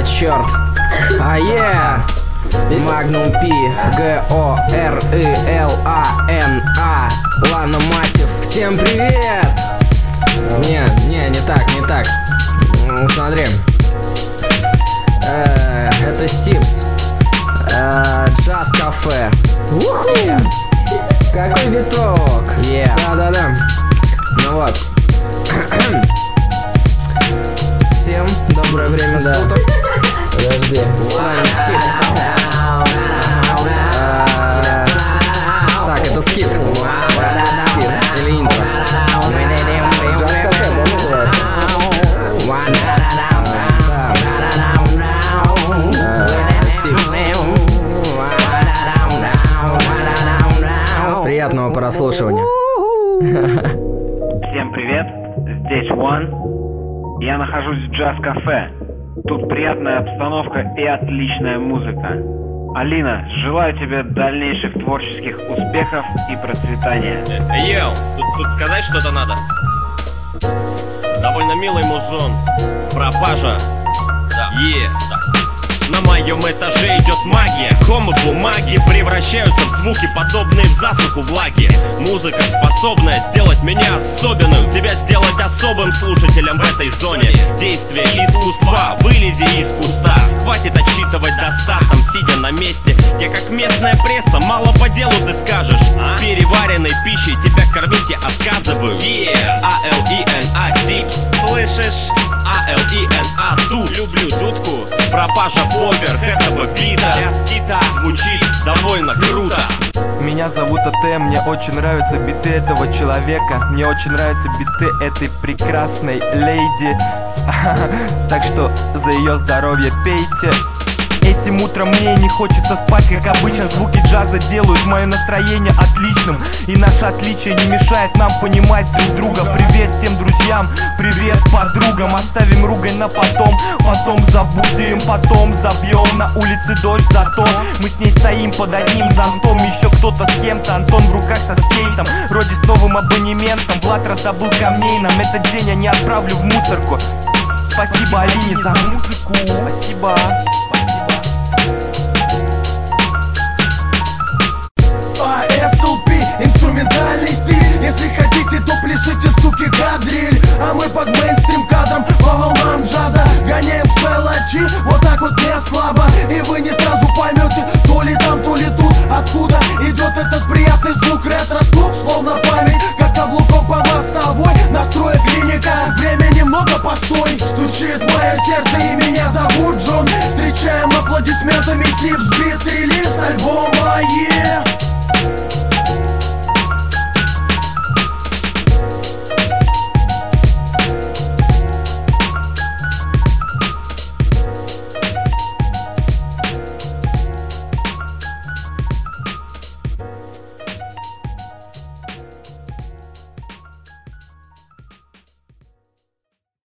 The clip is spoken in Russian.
черт. Magnum P, G-O-R-I-L-A-N-A, Lana Massive. Всем привет! Не так. Смотри. Это Сипс. Джаз кафе. Какой биток! Да. Ну вот. Всем доброе время суток. Подожди. С вами Сипс. Так, это скит. Или интро. Джаз кафе, да, называется? Сипс. Приятного прослушивания. Всем привет, здесь One. Я нахожусь в джаз-кафе. Тут приятная обстановка и отличная музыка. Алина, желаю тебе дальнейших творческих успехов и процветания. Йоу, тут сказать что-то надо. Довольно милый музон. Пропажа. Да. На моем этаже идет магия. Комы бумаги превращаются в звуки, подобные в засуху влаги. Музыка, способная сделать меня особенным, тебя сделать особым слушателем в этой зоне. Действие искусства, вылези из куста. Хватит отсчитывать до 100, там сидя на месте. Я как местная пресса, мало по делу ты скажешь. Переваренной пищей тебя кормить я отказываю. A-L-E-N-A, Сипс, слышишь? A-L-E-N-A, тут. Люблю дудку, пропажа поверх этого бита. Звучит довольно круто. Меня зовут АТ, мне очень нравятся биты этого человека. Мне очень нравятся биты этой прекрасной леди. Так что за ее здоровье пейте. Этим утром мне не хочется спать, как обычно. Звуки джаза делают мое настроение отличным. И наше отличие не мешает нам понимать друг друга. Привет всем друзьям, привет подругам. Оставим ругань на потом, потом забудем, потом забьем. На улице дождь, зато мы с ней стоим под одним зонтом. Еще кто-то с кем-то, Антон в руках со скейтом. Вроде с новым абонементом, Влад раздобыл камней. Нам этот день я не отправлю в мусорку. Спасибо Алине за музыку. Спасибо. Инструментальный стиль. Если хотите, то пляшите, суки, кадриль. А мы под мейнстрим кадром по волнам джаза гоняем спелачи, вот так вот не слабо. И вы не сразу поймете, то ли там, то ли тут. Откуда идет этот приятный звук? Ретро-стук, словно память, как каблуком по мостовой. Настроя клиника, время немного постой. Стучит мое сердце и меня зовут Джон. Встречаем аплодисментами Сипс, битс, релиз альбома.